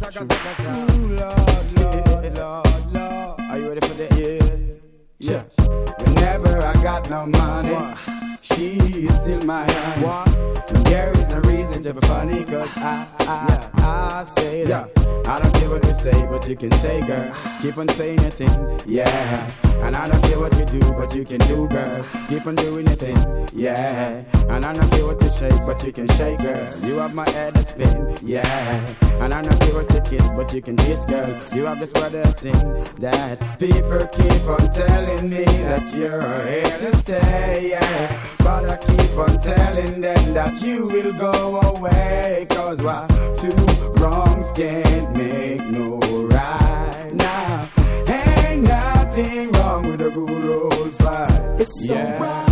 Ooh, Lord. Are you ready for that? Yeah. Whenever I got no money, she is still my honey. There is no reason to be funny, cause I say that. I don't care what you say, but you can say, girl. Keep on saying your thing, yeah. And I don't care what you do, but you can do, girl. Keep on doing your thing, yeah. And I don't care what you shake, but you can shake, girl. You have my head to spin, yeah. And I don't care what you kiss, but you can kiss, girl. You have this word to sing, that people keep on telling me that you're here to stay, yeah. But I keep on telling them that you will go away. Cause why? Two wrongs can't make no right. Now, ain't nothing wrong with a good old fight. It's yeah. alright.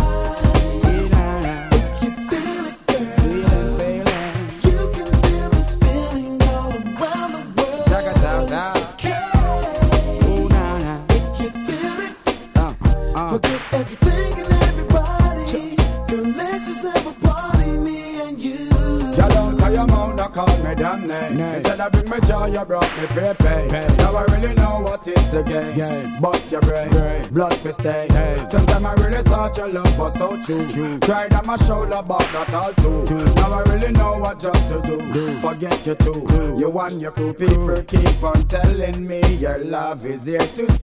If you feel it, girl. Feeling. You can feel this feeling all around the world. It's okay. Ooh, nah. If you feel it, forget everything and everybody. Girl, let's just have a party, me and you. You don't call your mouth, don't call me damn name. Instead of bring me joy, you brought me pay. Now I really know what is the game. Bust your brain, blood for stay. Sometimes I really thought your love was so true. Cried on my shoulder, but not all too. Now I really know what just to do. Forget you too. You and your crew, people keep on telling me your love is here to stay.